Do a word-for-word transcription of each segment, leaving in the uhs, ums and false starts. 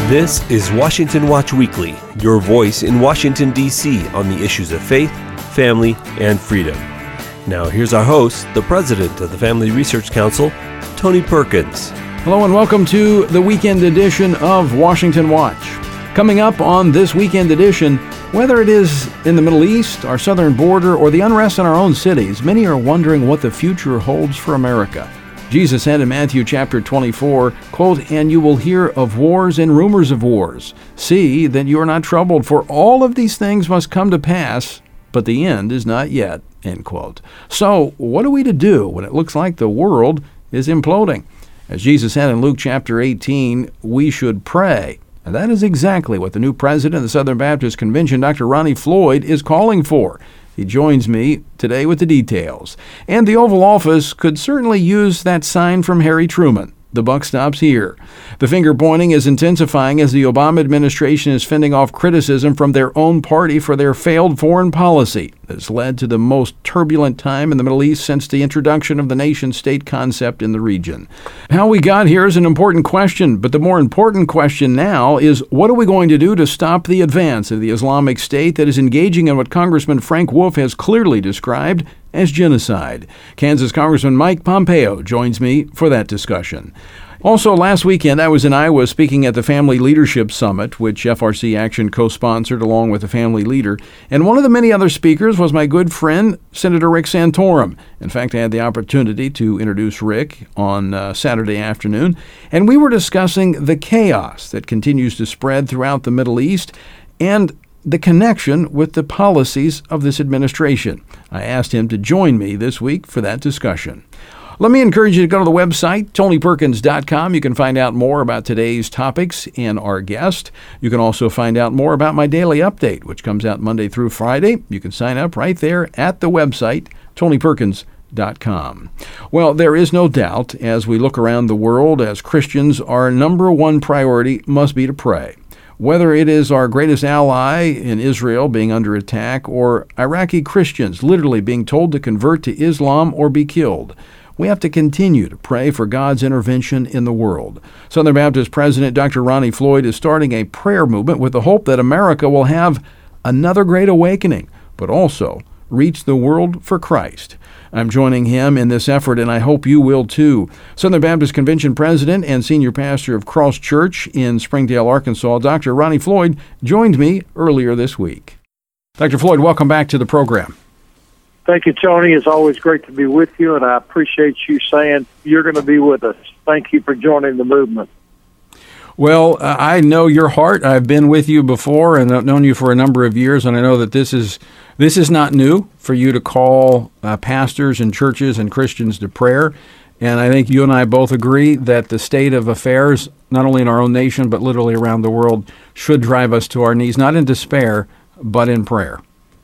This is Washington Watch Weekly, your voice in Washington, D C on the issues of faith, family, and freedom. Now here's our host, the president of the Family Research Council, Tony Perkins. Hello and welcome to the weekend edition of Washington Watch. Coming up on this weekend edition, whether it is in the Middle East, our southern border, or the unrest in our own cities, many are wondering what the future holds for America. Jesus said in Matthew chapter twenty-four, quote, "And you will hear of wars and rumors of wars. See that you are not troubled, for all of these things must come to pass, but the end is not yet," end quote. So, what are we to do when it looks like the world is imploding? As Jesus said in Luke chapter eighteen, we should pray. And that is exactly what the new president of the Southern Baptist Convention, Doctor Ronnie Floyd, is calling for. He joins me today with the details. And the Oval Office could certainly use that sign from Harry Truman. The buck stops here. The finger-pointing is intensifying as the Obama administration is fending off criticism from their own party for their failed foreign policy that's led to the most turbulent time in the Middle East since the introduction of the nation-state concept in the region. How we got here is an important question, but the more important question now is what are we going to do to stop the advance of the Islamic State that is engaging in what Congressman Frank Wolf has clearly described as genocide. Kansas Congressman Mike Pompeo joins me for that discussion. Also, last weekend, I was in Iowa speaking at the Family Leadership Summit, which F R C Action co-sponsored along with the family leader. And one of the many other speakers was my good friend, Senator Rick Santorum. In fact, I had the opportunity to introduce Rick on uh, Saturday afternoon, and we were discussing the chaos that continues to spread throughout the Middle East and the connection with the policies of this administration. I asked him to join me this week for that discussion. Let me encourage you to go to the website, tony perkins dot com. You can find out more about today's topics and our guest. You can also find out more about my daily update, which comes out Monday through Friday. You can sign up right there at the website, tony perkins dot com. Well, there is no doubt, as we look around the world, as Christians, our number one priority must be to pray. Whether it is our greatest ally in Israel being under attack or Iraqi Christians literally being told to convert to Islam or be killed, we have to continue to pray for God's intervention in the world. Southern Baptist President Doctor Ronnie Floyd is starting a prayer movement with the hope that America will have another great awakening, but also reach the world for Christ. I'm joining him in this effort, and I hope you will too. Southern Baptist Convention President and Senior Pastor of Cross Church in Springdale, Arkansas, Doctor Ronnie Floyd, joined me earlier this week. Doctor Floyd, welcome back to the program. Thank you, Tony. It's always great to be with you, and I appreciate you saying you're going to be with us. Thank you for joining the movement. Well, uh, I know your heart. I've been with you before and I've known you for a number of years, and I know that this is this is not new for you to call uh, pastors and churches and Christians to prayer. And I think you and I both agree that the state of affairs, not only in our own nation, but literally around the world, should drive us to our knees, not in despair, but in prayer.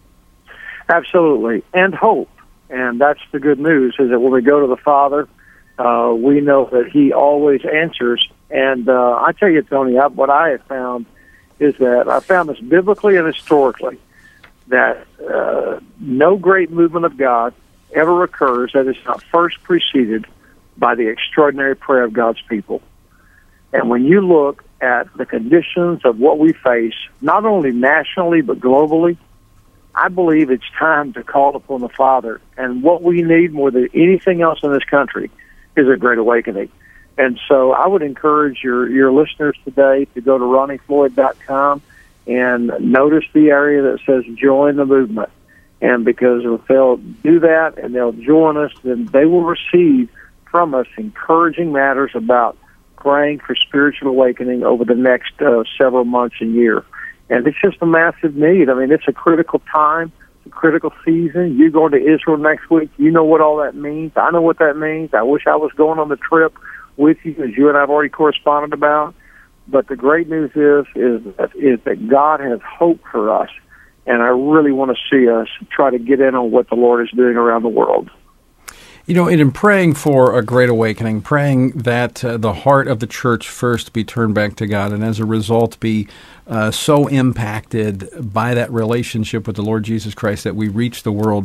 Absolutely, and hope. And that's the good news, is that when we go to the Father, uh, we know that He always answers. And uh, I tell you, Tony, I, what I have found is that I found this biblically and historically, that uh, no great movement of God ever occurs that is not first preceded by the extraordinary prayer of God's people. And when you look at the conditions of what we face, not only nationally but globally, I believe it's time to call upon the Father. And what we need more than anything else in this country is a great awakening. And so I would encourage your, your listeners today to go to ronnie floyd dot com and notice the area that says join the movement. And because if they'll do that and they'll join us, then they will receive from us encouraging matters about praying for spiritual awakening over the next uh, several months and year. And it's just a massive need. I mean, it's a critical time, it's a critical season. You're going to Israel next week. You know what all that means. I know what that means. I wish I was going on the trip with you, as you and I have already corresponded about. But the great news is is that, is that God has hope for us, and I really want to see us try to get in on what the Lord is doing around the world. You know, in praying for a great awakening, praying that uh, the heart of the church first be turned back to God, and as a result be uh, so impacted by that relationship with the Lord Jesus Christ that we reach the world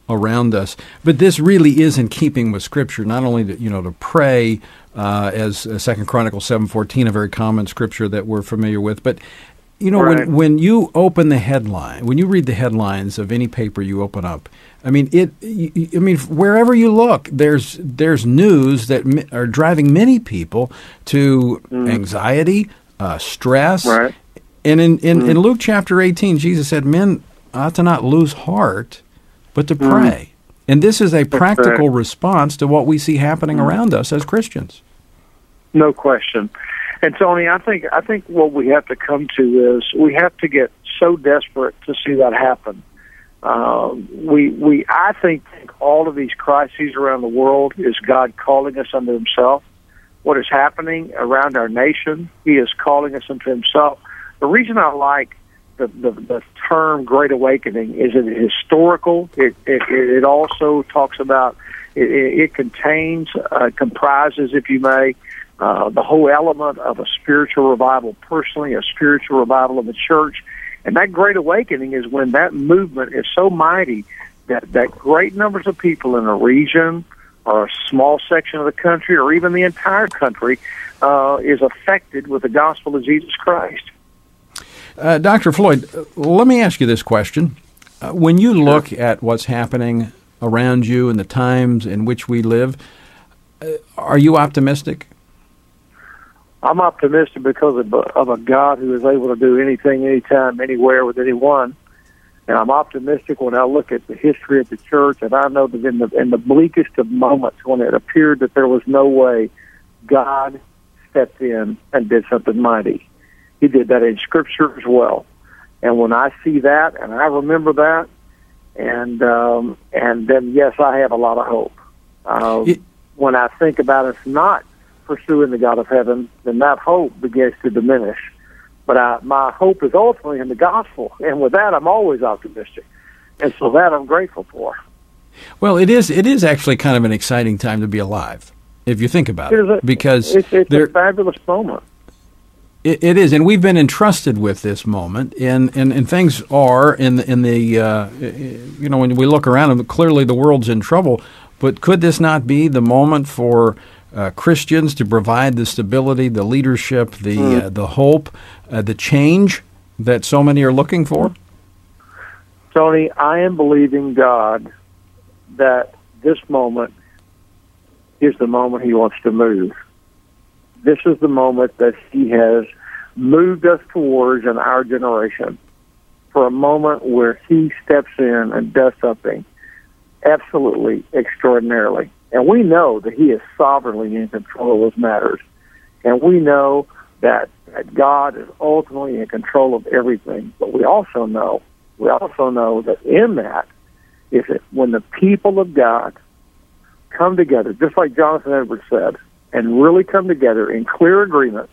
around us. But this really is in keeping with Scripture, not only to, you know, to pray, uh, as uh, Second Chronicles seven fourteen, a very common scripture that we're familiar with, but you know, right. when when you open the headline, when you read the headlines of any paper you open up, I mean, it. I mean, wherever you look, there's there's news that m- are driving many people to mm. anxiety, uh, stress, right. and in in, mm. in Luke chapter eighteen, Jesus said, "Men ought to not lose heart, but to pray." Mm. And this is a practical right. response to what we see happening mm. around us as Christians. No question. And Tony, I think I think what we have to come to is we have to get so desperate to see that happen. Uh, we we I think all of these crises around the world is God calling us unto Himself. What is happening around our nation, He is calling us unto Himself. The reason I like the the, the term Great Awakening is it historical. It it, it also talks about it, it contains uh, comprises, if you may. Uh, the whole element of a spiritual revival personally, a spiritual revival of the church. And that Great Awakening is when that movement is so mighty that, that great numbers of people in a region or a small section of the country or even the entire country uh, is affected with the gospel of Jesus Christ. Uh, Doctor Floyd, let me ask you this question. Uh, when you look sure. at what's happening around you and the times in which we live, uh, are you optimistic? I'm optimistic because of, of a God who is able to do anything, anytime, anywhere with anyone. And I'm optimistic when I look at the history of the church, and I know that in the in the bleakest of moments when it appeared that there was no way, God stepped in and did something mighty. He did that in Scripture as well. And when I see that, and I remember that, and um, and then, yes, I have a lot of hope. Um, it, when I think about us not pursuing the God of heaven, then that hope begins to diminish. But I, my hope is ultimately in the gospel, and with that, I'm always optimistic, and so that I'm grateful for. Well, it is it is actually kind of an exciting time to be alive, if you think about it, it a, because it's, it's a fabulous moment. It, it is, and we've been entrusted with this moment, and, and, and things are in the, in the uh, you know, when we look around, and clearly the world's in trouble. But could this not be the moment for Uh, Christians to provide the stability, the leadership, the mm. uh, the hope, uh, the change that so many are looking for? Tony, I am believing God that this moment is the moment He wants to move. This is the moment that He has moved us towards in our generation, for a moment where He steps in and does something absolutely extraordinarily. And we know that He is sovereignly in control of those matters. And we know that, that God is ultimately in control of everything. But we also know, we also know that in that is that when the people of God come together, just like Jonathan Edwards said, and really come together in clear agreement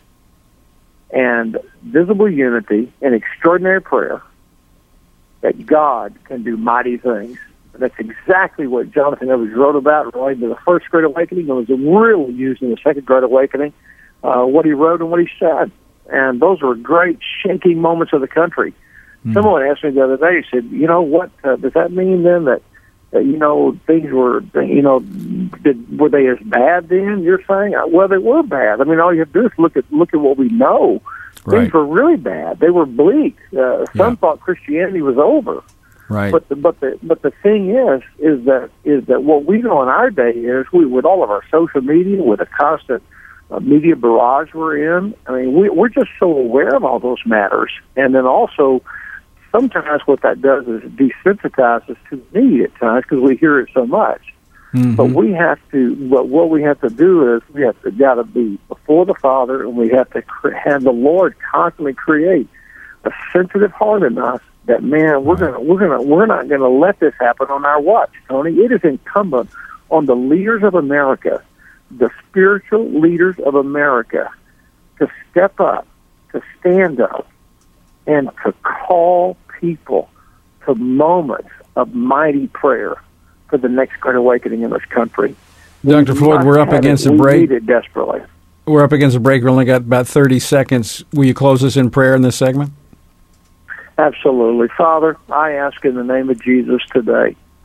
and visible unity and extraordinary prayer, that God can do mighty things. That's exactly what Jonathan Edwards wrote about relating to the First Great Awakening. It was really used in the Second Great Awakening, uh, what he wrote and what he said. And those were great shaking moments of the country. Mm. Someone asked me the other day, he said, you know, what uh, does that mean then that, that, you know, things were, you know, did, were they as bad then, you're saying? Well, they were bad. I mean, all you have to do is look at, look at what we know. Right. Things were really bad. They were bleak. Uh, some yeah. thought Christianity was over. Right. But the, but the but the thing is is that is that what we know in our day is we with all of our social media, with a constant uh, media barrage we're in. I mean, we we're just so aware of all those matters, and then also sometimes what that does is desensitize us to the need at times because we hear it so much. Mm-hmm. But we have to. But what we have to do is we have to got to be before the Father, and we have to cre- have the Lord constantly create a sensitive heart in us. That man, we're gonna, we're gonna, we're not gonna let this happen on our watch, Tony. It is incumbent on the leaders of America, the spiritual leaders of America, to step up, to stand up, and to call people to moments of mighty prayer for the next Great Awakening in this country. Doctor Floyd, we're up against a break. We need it desperately. We're up against a break. We only got about thirty seconds. Will you close us in prayer in this segment? Absolutely. Father, I ask in the name of Jesus today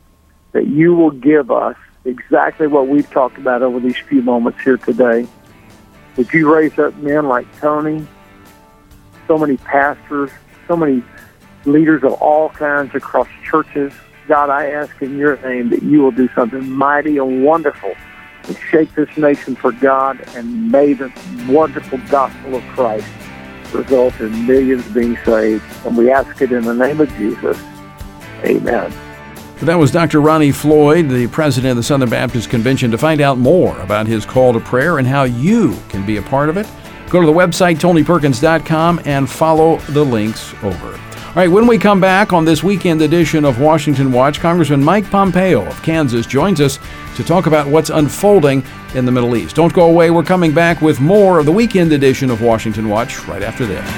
that you will give us exactly what we've talked about over these few moments here today. Would you raise up men like Tony, so many pastors, so many leaders of all kinds across churches? God, I ask in your name that you will do something mighty and wonderful and shake this nation for God, and may the wonderful gospel of Christ result in millions being saved. And we ask it in the name of Jesus. Amen. That was Doctor Ronnie Floyd, the president of the Southern Baptist Convention. To find out more about his call to prayer and how you can be a part of it, go to the website tony perkins dot com and follow the links over. All right, when we come back on this weekend edition of Washington Watch, Congressman Mike Pompeo of Kansas joins us to talk about what's unfolding in the Middle East. Don't go away. We're coming back with more of the weekend edition of Washington Watch right after this.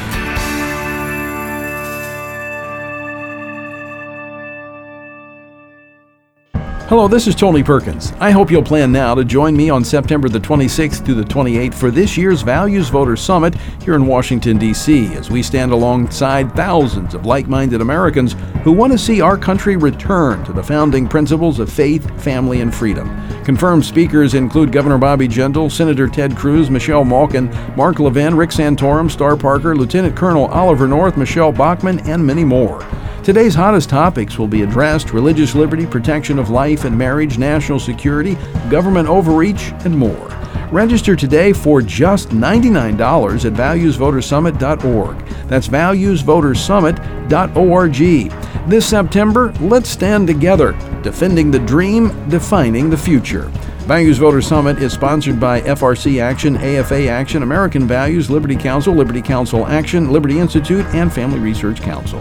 Hello, this is Tony Perkins. I hope you'll plan now to join me on September the twenty-sixth through the twenty-eighth for this year's Values Voter Summit here in Washington, D C, as we stand alongside thousands of like-minded Americans who want to see our country return to the founding principles of faith, family, and freedom. Confirmed speakers include Governor Bobby Jindal, Senator Ted Cruz, Michelle Malkin, Mark Levin, Rick Santorum, Star Parker, Lieutenant Colonel Oliver North, Michelle Bachmann, and many more. Today's hottest topics will be addressed: religious liberty, protection of life and marriage, national security, government overreach, and more. Register today for just ninety-nine dollars at values voter summit dot org. That's values voter summit dot org. This September, let's stand together, defending the dream, defining the future. Values Voter Summit is sponsored by F R C Action, A F A Action, American Values, Liberty Counsel, Liberty Counsel Action, Liberty Institute, and Family Research Council.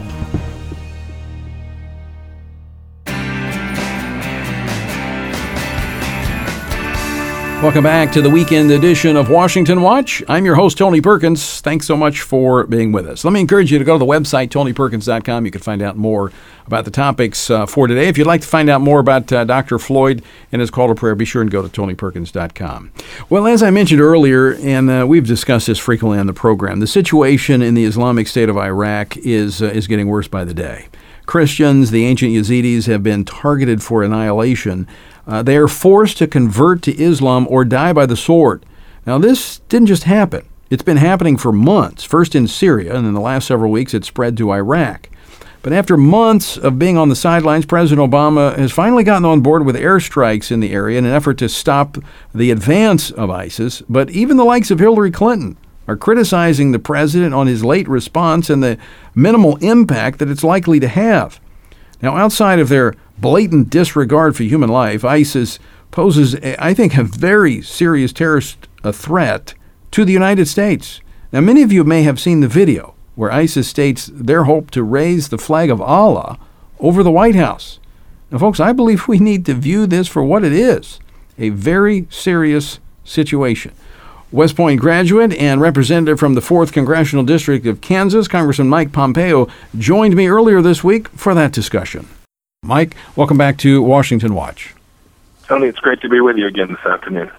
Welcome back to the weekend edition of Washington Watch. I'm your host, Tony Perkins. Thanks so much for being with us. Let me encourage you to go to the website, tony perkins dot com. You can find out more about the topics uh, for today. If you'd like to find out more about uh, Doctor Floyd and his call to prayer, be sure and go to tony perkins dot com. Well, as I mentioned earlier, and uh, we've discussed this frequently on the program, the situation in the Islamic State of Iraq is, uh, is getting worse by the day. Christians, the ancient Yazidis, have been targeted for annihilation. Uh, they are forced to convert to Islam or die by the sword. Now, this didn't just happen. It's been happening for months, first in Syria, and in the last several weeks it spread to Iraq. But after months of being on the sidelines, President Obama has finally gotten on board with airstrikes in the area in an effort to stop the advance of ISIS. But even the likes of Hillary Clinton are criticizing the president on his late response and the minimal impact that it's likely to have. Now, outside of their blatant disregard for human life, ISIS poses, I think, a very serious terrorist a threat to the United States. Now, many of you may have seen the video where ISIS states their hope to raise the flag of Allah over the White House. Now, folks, I believe we need to view this for what it is, a very serious situation. West Point graduate and representative from the fourth Congressional District of Kansas, Congressman Mike Pompeo, joined me earlier this week for that discussion. Mike, welcome back to Washington Watch. Tony, it's great to be with you again this afternoon.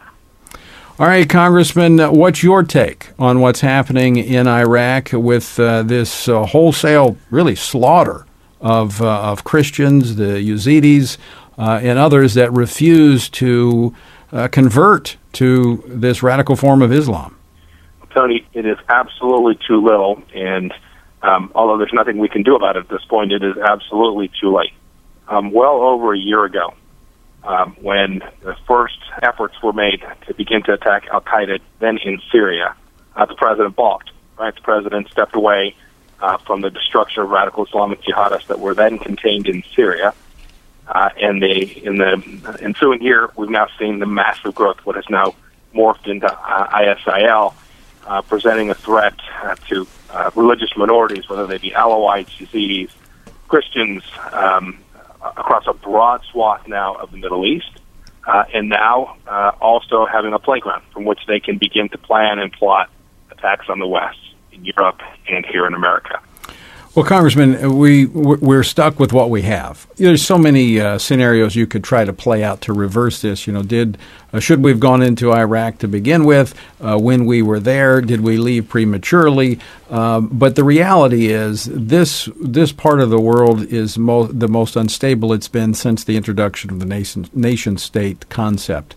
All right, Congressman, what's your take on what's happening in Iraq with uh, this uh, wholesale, really, slaughter of uh, of Christians, the Yazidis, uh, and others that refuse to uh, convert to this radical form of Islam? Tony, it is absolutely too little, and um, although there's nothing we can do about it at this point, it is absolutely too late. Um, well over a year ago, um, when the first efforts were made to begin to attack al-Qaeda, then in Syria, uh, the president balked. Right, the president stepped away uh, from the destruction of radical Islamic jihadists that were then contained in Syria. Uh, and they, in the ensuing year, we've now seen the massive growth, what has now morphed into uh, I S I L, uh, presenting a threat uh, to uh, religious minorities, whether they be Alawites, Yazidis, Christians, um, across a broad swath now of the Middle East, uh, and now uh, also having a playground from which they can begin to plan and plot attacks on the West, in Europe, and here in America. Well, Congressman, we, we're stuck with what we have. There's so many uh, scenarios you could try to play out to reverse this. You know, did uh, should we have gone into Iraq to begin with? Uh, when we were there, did we leave prematurely? Um, but the reality is this this part of the world is mo- the most unstable it's been since the introduction of the nation, nation-state concept.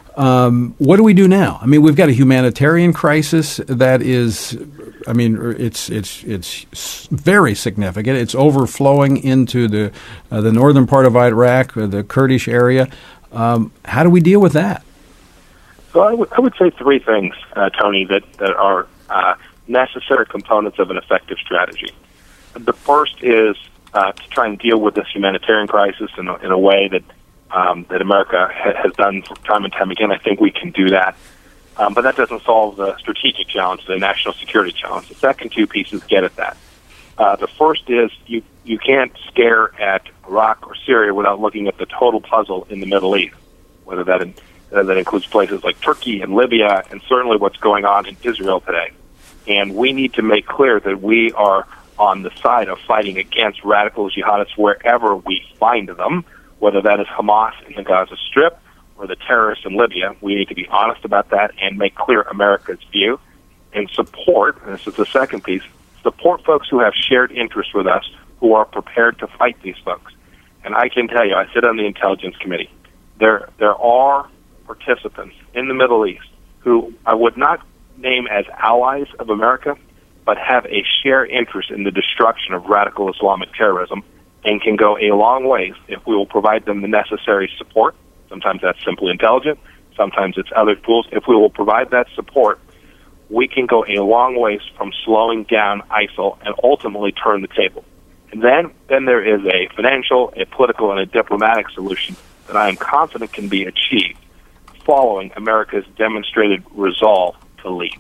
Um, what do we do now? I mean, we've got a humanitarian crisis that is, I mean, it's it's it's very significant. It's overflowing into the uh, the northern part of Iraq, the Kurdish area. Um, how do we deal with that? So I, w- I would say three things, uh, Tony, that that are uh, necessary components of an effective strategy. The first is uh, to try and deal with this humanitarian crisis in a, in a way that. Um, that America ha- has done time and time again. I think we can do that. Um, but that doesn't solve the strategic challenge, the national security challenge. The second two pieces get at that. Uh, the first is you, you can't scare at Iraq or Syria without looking at the total puzzle in the Middle East, whether that, in, uh, that includes places like Turkey and Libya and certainly what's going on in Israel today. And we need to make clear that we are on the side of fighting against radical jihadists wherever we find them, whether that is Hamas in the Gaza Strip or the terrorists in Libya. We need to be honest about that and make clear America's view and support, and this is the second piece, support folks who have shared interests with us who are prepared to fight these folks. And I can tell you, I sit on the Intelligence Committee. There, there are participants in the Middle East who I would not name as allies of America, but have a shared interest in the destruction of radical Islamic terrorism, and can go a long ways if we will provide them the necessary support. Sometimes that's simply intelligence. Sometimes it's other tools. If we will provide that support, we can go a long ways from slowing down ISIL and ultimately turn the table. And then, then there is a financial, a political, and a diplomatic solution that I am confident can be achieved following America's demonstrated resolve to lead.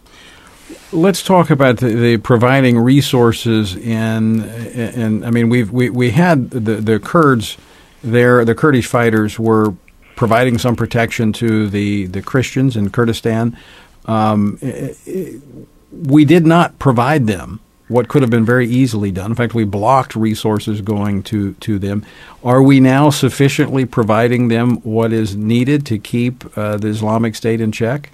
Let's talk about the, the providing resources in, and I mean, we've we, we had the the Kurds there. The Kurdish fighters were providing some protection to the, the Christians in Kurdistan. Um, it, it, we did not provide them what could have been very easily done. In fact, we blocked resources going to, to them. Are we now sufficiently providing them what is needed to keep uh, the Islamic State in check?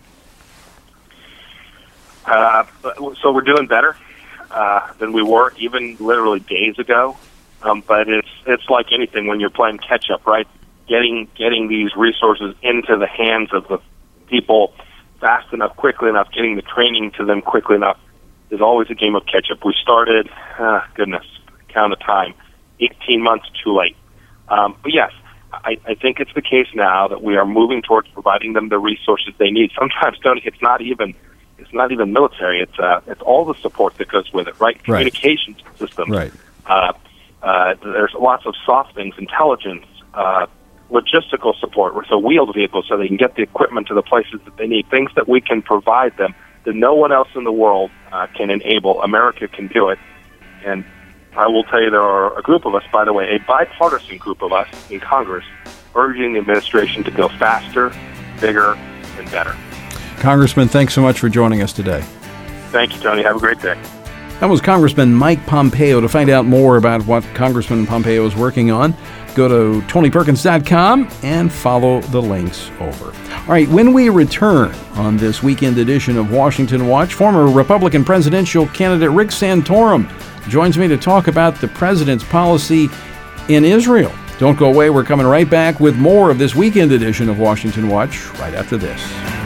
Uh, so we're doing better uh, than we were even literally days ago. Um, but it's it's like anything when you're playing catch up, right? Getting getting these resources into the hands of the people fast enough, quickly enough, getting the training to them quickly enough is always a game of catch up. We started, uh, goodness, count of time, eighteen months too late. Um, but yes, I, I think it's the case now that we are moving towards providing them the resources they need. Sometimes, Tony, it's not even It's not even military. It's uh, it's all the support that goes with it, right? Communications right. systems. Right. Uh, uh, there's lots of soft things, intelligence, uh, logistical support, so wheeled vehicles so they can get the equipment to the places that they need, things that we can provide them that no one else in the world uh, can enable. America can do it. And I will tell you there are a group of us, by the way, a bipartisan group of us in Congress, urging the administration to go faster, bigger, and better. Congressman, thanks so much for joining us today. Thank you, Tony. Have a great day. That was Congressman Mike Pompeo. To find out more about what Congressman Pompeo is working on, go to Tony Perkins dot com and follow the links over. All right, when we return on this weekend edition of Washington Watch, former Republican presidential candidate Rick Santorum joins me to talk about the president's policy in Israel. Don't go away. We're coming right back with more of this weekend edition of Washington Watch right after this.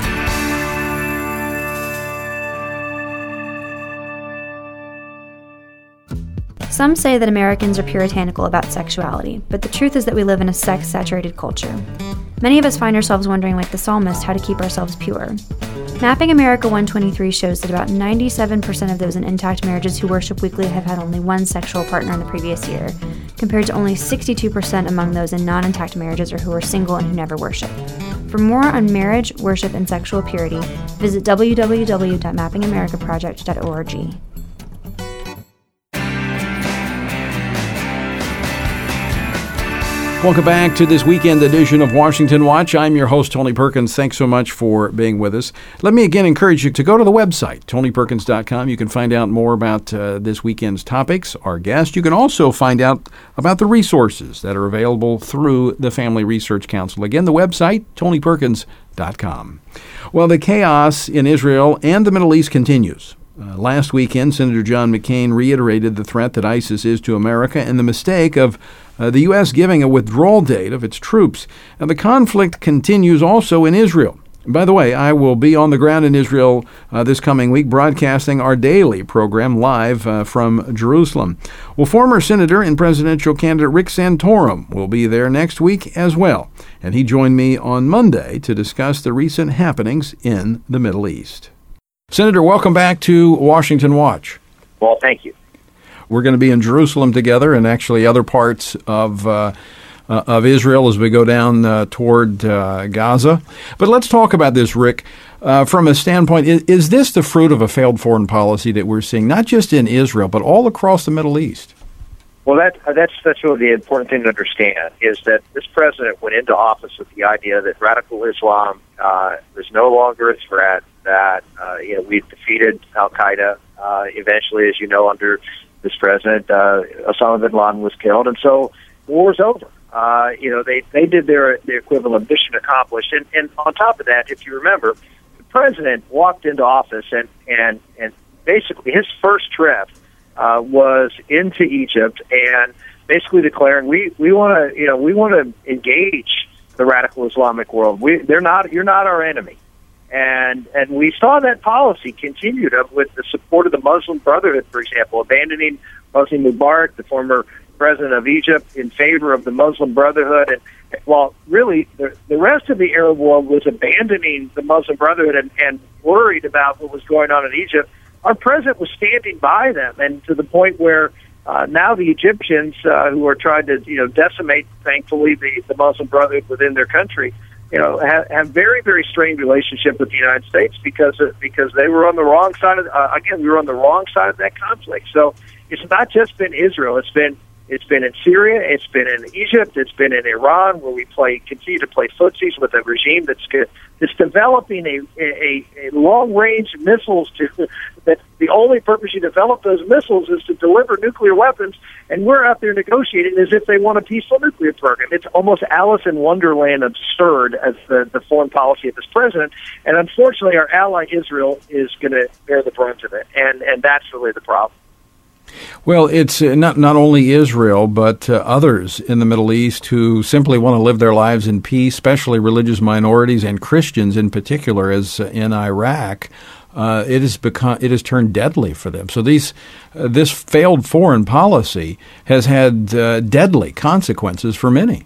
Some say that Americans are puritanical about sexuality, but the truth is that we live in a sex-saturated culture. Many of us find ourselves wondering, like the psalmist, how to keep ourselves pure. Mapping America one twenty-three shows that about ninety-seven percent of those in intact marriages who worship weekly have had only one sexual partner in the previous year, compared to only sixty-two percent among those in non-intact marriages or who are single and who never worship. For more on marriage, worship, and sexual purity, visit w w w dot mapping america project dot org. Welcome back to this weekend edition of Washington Watch. I'm your host, Tony Perkins. Thanks so much for being with us. Let me again encourage you to go to the website, tony perkins dot com. You can find out more about uh, this weekend's topics, our guest. You can also find out about the resources that are available through the Family Research Council. Again, the website, tony perkins dot com. Well, the chaos in Israel and the Middle East continues. Uh, last weekend, Senator John McCain reiterated the threat that ISIS is to America and the mistake of uh, the U S giving a withdrawal date of its troops. Now, the conflict continues also in Israel. By the way, I will be on the ground in Israel uh, this coming week, broadcasting our daily program live uh, from Jerusalem. Well, former Senator and presidential candidate Rick Santorum will be there next week as well, and he joined me on Monday to discuss the recent happenings in the Middle East. Senator, welcome back to Washington Watch. Well, thank you. We're going to be in Jerusalem together and actually other parts of uh, uh, of Israel as we go down uh, toward uh, Gaza. But let's talk about this, Rick, uh, from a standpoint. Is, is this the fruit of a failed foreign policy that we're seeing, not just in Israel, but all across the Middle East? Well, that, that's, that's really the important thing to understand, is that this president went into office with the idea that radical Islam uh, was no longer a threat, that uh, you know, we've defeated al-Qaeda. Uh, eventually, as you know, under this president, uh, Osama bin Laden was killed, and so war's over. Uh, you know, they, they did their, their equivalent mission accomplished. And, and on top of that, if you remember, the president walked into office, and, and, and basically his first trip uh, was into Egypt, and basically declaring, we, we want to, you know, we want to engage the radical Islamic world. We, they're not, you're not our enemy. And and we saw that policy continued with the support of the Muslim Brotherhood, for example, abandoning Hosni Mubarak, the former president of Egypt, in favor of the Muslim Brotherhood. And while really the, the rest of the Arab world was abandoning the Muslim Brotherhood and, and worried about what was going on in Egypt, our president was standing by them, and to the point where uh, now the Egyptians, uh, who are trying to you know decimate, thankfully, the, the Muslim Brotherhood within their country, you know, have, have very, very strained relationship with the United States because of, because they were on the wrong side of, uh, again, we were on the wrong side of that conflict. So it's not just been Israel. It's been, it's been in Syria. It's been in Egypt. It's been in Iran, where we play, continue to play footsies with a regime that's that's developing a, a, a long-range missiles to, that the only purpose you develop those missiles is to deliver nuclear weapons, and we're out there negotiating as if they want a peaceful nuclear program. It's almost Alice in Wonderland absurd as the, the foreign policy of this president, and unfortunately our ally Israel is going to bear the brunt of it, and, and that's really the problem. Well, it's uh, not not only Israel, but uh, others in the Middle East who simply want to live their lives in peace, especially religious minorities and Christians in particular, as uh, in Iraq. Uh, it has become it has turned deadly for them. So these uh, this failed foreign policy has had uh, deadly consequences for many.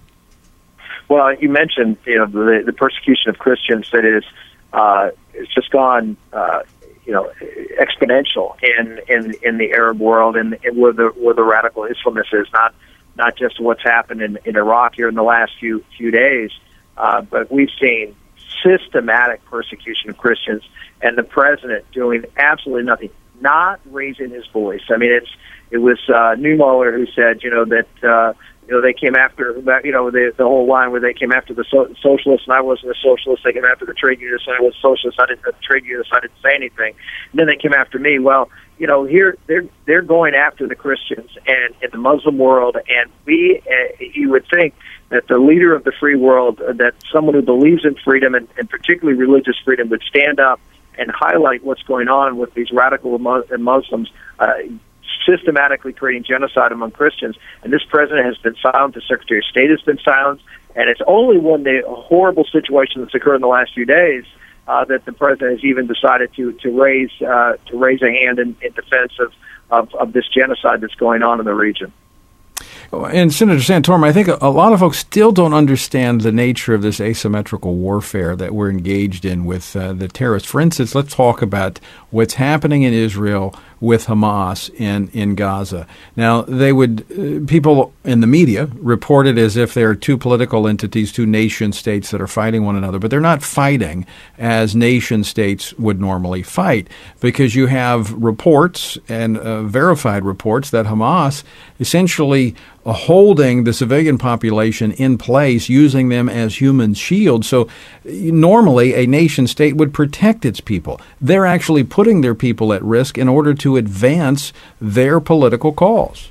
Well, you mentioned you know the, the persecution of Christians that is uh, it's just gone. Uh, you know, exponential in, in, in the Arab world, and, and where the where the radical Islamists is, not not just what's happened in, in Iraq here in the last few few days, uh, but we've seen systematic persecution of Christians, and the president doing absolutely nothing, not raising his voice. I mean, it's it was uh, Neumüller who said, you know, that uh, you know they came after, you know, the the whole line where they came after the so- socialists, and I wasn't a socialist. They came after the trade unionists, and I was a socialist. I didn't the trade unionists. I didn't say anything. And then they came after me. Well, you know, here they're they're going after the Christians and in the Muslim world, and we uh, you would think that the leader of the free world, uh, that someone who believes in freedom and, and particularly religious freedom, would stand up and highlight what's going on with these radical Muslims uh, systematically creating genocide among Christians. And this president has been silent. The Secretary of State has been silent. And it's only when the horrible situation that's occurred in the last few days uh, that the president has even decided to to raise uh, to raise a hand in, in defense of, of, of this genocide that's going on in the region. And Senator Santorum, I think a lot of folks still don't understand the nature of this asymmetrical warfare that we're engaged in with uh, the terrorists. For instance, let's talk about what's happening in Israel with Hamas in, in Gaza. Now, they would, uh, people in the media report it as if there are two political entities, two nation states that are fighting one another, but they're not fighting as nation states would normally fight, because you have reports and uh, verified reports that Hamas essentially uh, holding the civilian population in place, using them as human shields. So normally a nation state would protect its people. They're actually putting their people at risk in order to advance their political cause.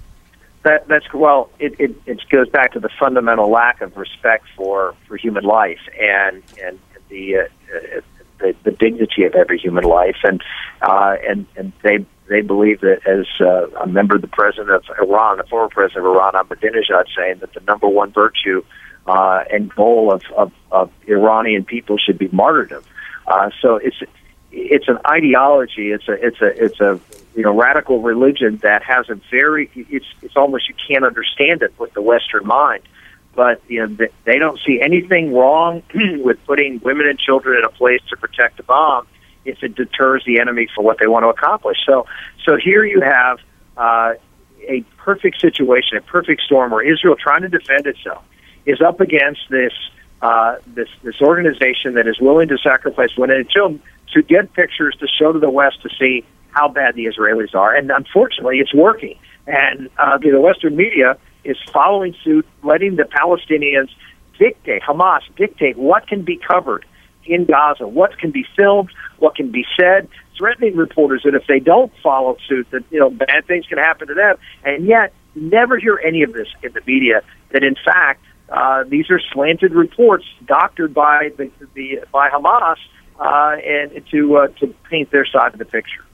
That, that's well. It, it, it goes back to the fundamental lack of respect for, for human life and and the, uh, the the dignity of every human life, and uh, and and they they believe that, as uh, a member of the president of Iran, the former president of Iran, Ahmadinejad, saying that the number one virtue uh, and goal of, of, of Iranian people should be martyrdom. Uh, so it's it's an ideology. It's a it's a it's a you know radical religion that has a very it's it's almost you can't understand it with the Western mind. But you know they don't see anything wrong with putting women and children in a place to protect a bomb if it deters the enemy for what they want to accomplish. So so here you have uh, a perfect situation, a perfect storm where Israel, trying to defend itself, is up against this uh, this this organization that is willing to sacrifice women and children to get pictures to show to the West to see how bad the Israelis are. And unfortunately, it's working. And uh, the Western media is following suit, letting the Palestinians dictate, Hamas dictate what can be covered in Gaza, what can be filmed, what can be said, threatening reporters that if they don't follow suit, that you know bad things can happen to them. And yet, never hear any of this in the media, that in fact, uh, these are slanted reports doctored by the, the by Hamas, Uh, and to uh, to paint their side of the picture.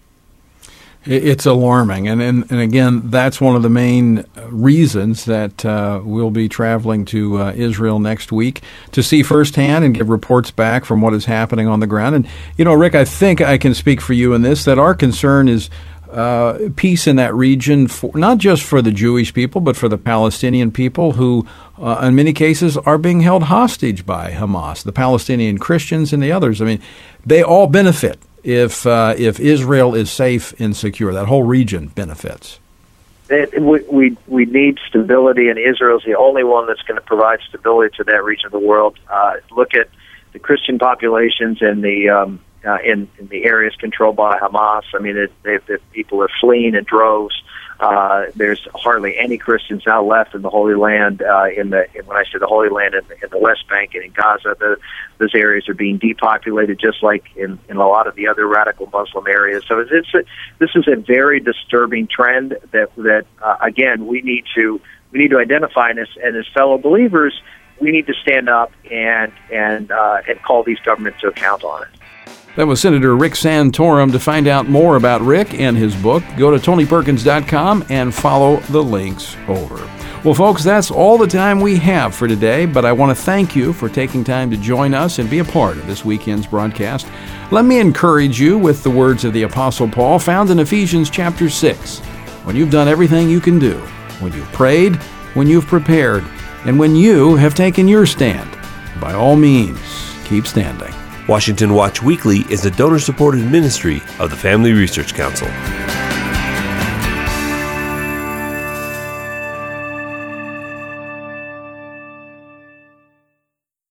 It's alarming, and, and and again, that's one of the main reasons that uh, we'll be traveling to uh, Israel next week to see firsthand and get reports back from what is happening on the ground. And you know, Rick, I think I can speak for you in this, that our concern is uh, peace in that region, for, not just for the Jewish people, but for the Palestinian people who, uh, in many cases, are being held hostage by Hamas, the Palestinian Christians and the others. I mean, they all benefit if uh, if Israel is safe and secure. That whole region benefits. It, we, we we need stability, and Israel is the only one that's going to provide stability to that region of the world. Uh, look at the Christian populations in the um, uh, in, in the areas controlled by Hamas. I mean, it, they, the people are fleeing in droves. Uh, there's hardly any Christians now left in the Holy Land. Uh, in the in, when I say the Holy Land, in the, in the West Bank and in Gaza, the, those areas are being depopulated, just like in, in a lot of the other radical Muslim areas. So it's, it's a, this is a very disturbing trend that that uh, again we need to we need to identify, and as, and as fellow believers, we need to stand up and and uh, and call these governments to account on it. That was Senator Rick Santorum. To find out more about Rick and his book, go to tony perkins dot com and follow the links over. Well, folks, that's all the time we have for today, but I want to thank you for taking time to join us and be a part of this weekend's broadcast. Let me encourage you with the words of the Apostle Paul found in Ephesians chapter six. When you've done everything you can do, when you've prayed, when you've prepared, and when you have taken your stand, by all means, keep standing. Washington Watch Weekly is a donor-supported ministry of the Family Research Council.